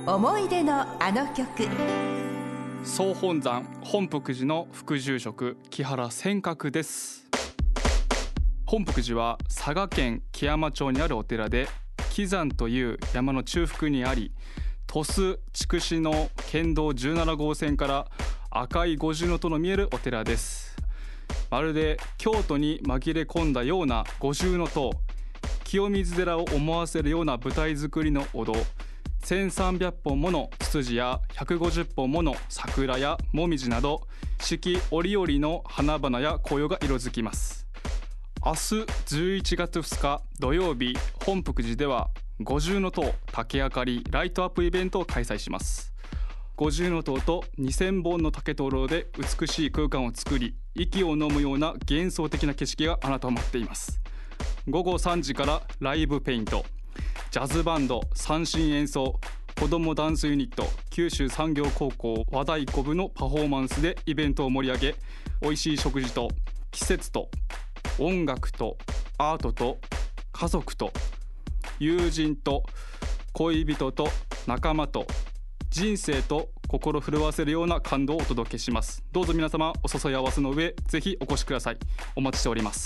思い出のあの曲。 総本山本福寺の副住職木原仙鶴です。本福寺は佐賀県基山町にあるお寺で、基山という山の中腹にあり、鳥栖筑紫の県道17号線から赤い五重塔の見えるお寺です。まるで京都に紛れ込んだような五重塔、清水寺を思わせるような舞台作りのお堂、1300本ものツツジや150本もの桜やもみじなど、四季折々の花々や紅葉が色づきます。明日11月2日土曜日、本福寺では五重塔竹あかりライトアップイベントを開催します。五重塔と2000本の竹灯籠で美しい空間を作り、息を飲むような幻想的な景色があなたを待っています。午後3時からライブペイント、ジャズバンド、三線演奏、子どもダンスユニット、九州産業高校和太鼓部のパフォーマンスでイベントを盛り上げ、美味しい食事と季節と音楽とアートと家族と友人と恋人と仲間と人生と心震わせるような感動をお届けします。どうぞ皆様お誘い合わせの上、ぜひお越しください。お待ちしております。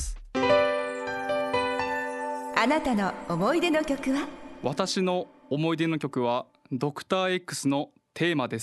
あなたの思い出の曲は？ 私の思い出の曲はドクター X のテーマです。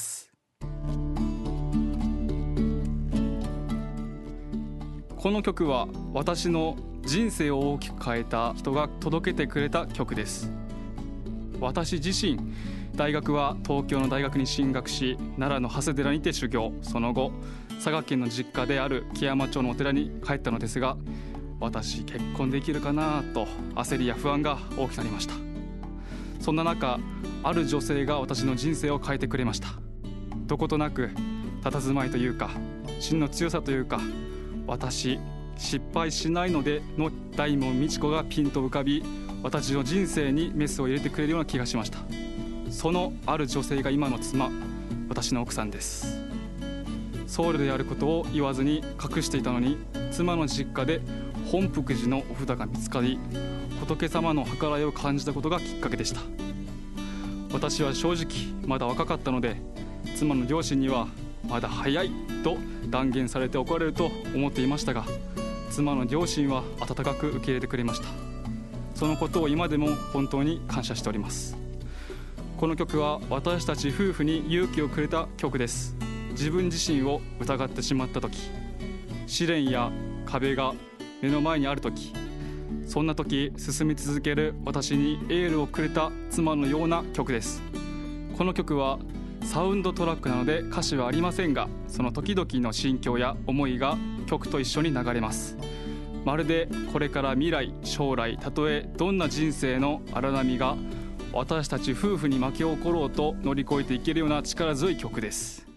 この曲は私の人生を大きく変えた人が届けてくれた曲です。私自身、大学は東京の大学に進学し、奈良の長谷寺にて修行、その後佐賀県の実家である基山町のお寺に帰ったのですが、私結婚できるかなと焦りや不安が大きくなりました。そんな中、ある女性が私の人生を変えてくれました。どことなく佇まいというか、芯の強さというか、私失敗しないのでの大門美智子がピンと浮かび、私の人生にメスを入れてくれるような気がしました。そのある女性が今の妻、私の奥さんです。僧侶であることを言わずに隠していたのに、妻の実家で本福寺のお札が見つかり、仏様の計らいを感じたことがきっかけでした。私は正直まだ若かったので、妻の両親にはまだ早いと断言されて怒られると思っていましたが、妻の両親は温かく受け入れてくれました。そのことを今でも本当に感謝しております。この曲は私たち夫婦に勇気をくれた曲です。自分自身を疑ってしまった時、試練や壁が目の前にある時、そんな時進み続ける私にエールをくれた妻のような曲です。この曲はサウンドトラックなので歌詞はありませんが、その時々の心境や思いが曲と一緒に流れます。まるでこれから未来、将来、たとえどんな人生の荒波が私たち夫婦に巻き起ころうと乗り越えていけるような力強い曲です。